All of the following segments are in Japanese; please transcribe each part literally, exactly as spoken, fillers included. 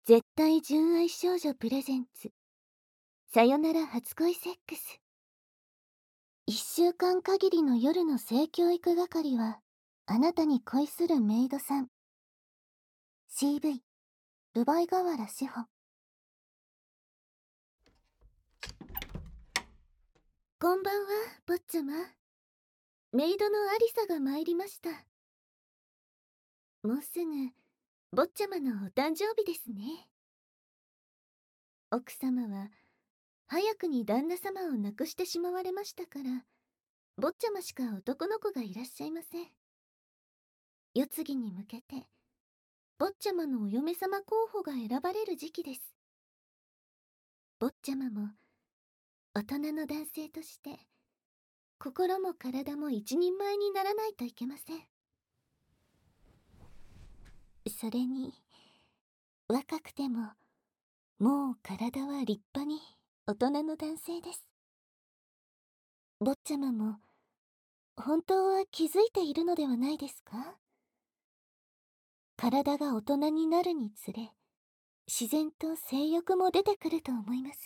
絶対純愛少女プレゼンツ、さよなら初恋セックス。一週間限りの夜の性教育係はあなたに恋するメイドさん。 シーブイ ルバイ河原志保。こんばんは、坊ちゃま。メイドのアリサが参りました。もうすぐ坊ちゃまのお誕生日ですね。奥様は早くに旦那様を亡くしてしまわれましたから、坊ちゃましか男の子がいらっしゃいません。世継ぎに向けて坊ちゃまのお嫁様候補が選ばれる時期です。坊ちゃまも大人の男性として心も体も一人前にならないといけません。それに若くてももう体は立派に大人の男性です。坊ちゃまも本当は気づいているのではないですか？体が大人になるにつれ自然と性欲も出てくると思います。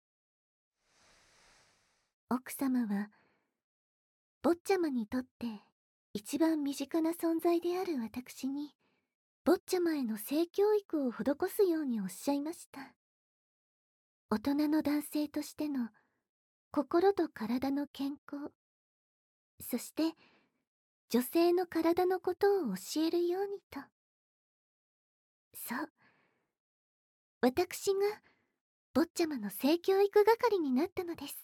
奥様は坊ちゃまにとって一番身近な存在である私に坊ちゃまへの性教育を施すようにおっしゃいました。大人の男性としての心と体の健康、そして女性の体のことを教えるようにと。そう、私が坊ちゃまの性教育係になったのです。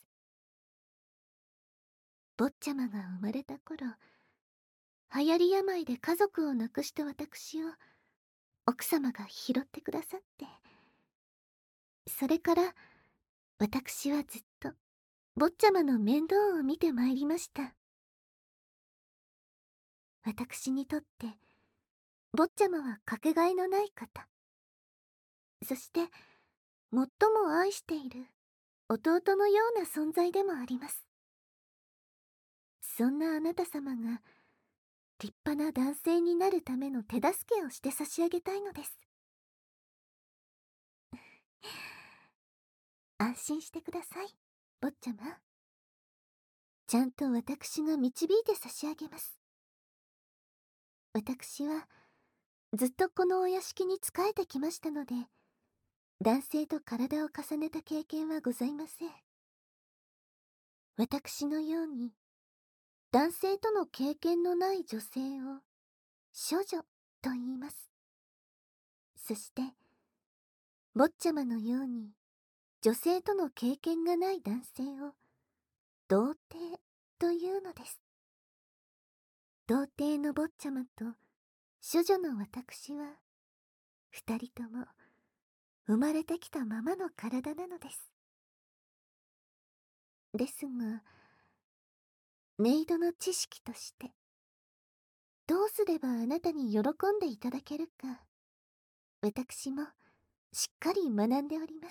坊ちゃまが生まれた頃、流行り病で家族を亡くした私を奥様が拾ってくださって、それから私はずっと坊ちゃまの面倒を見てまいりました。私にとって坊ちゃまはかけがえのない方、そして最も愛している弟のような存在でもあります。そんなあなた様が立派な男性になるための手助けをして差し上げたいのです。安心してください、坊ちゃま。ちゃんと私が導いて差し上げます。私はずっとこのお屋敷に仕えてきましたので、男性と体を重ねた経験はございません。私のように男性との経験のない女性を処女と言います。そして坊ちゃまのように女性との経験がない男性を童貞というのです。童貞の坊ちゃまと処女の私は二人とも生まれてきたままの体なのです。ですが、メイドの知識としてどうすればあなたに喜んでいただけるか、私もしっかり学んでおります。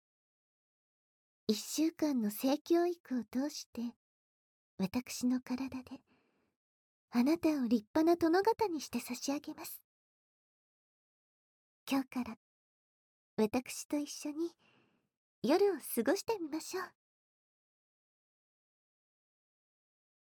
一週間の性教育を通して私の体であなたを立派な殿方にして差し上げます。今日から私と一緒に夜を過ごしてみましょう。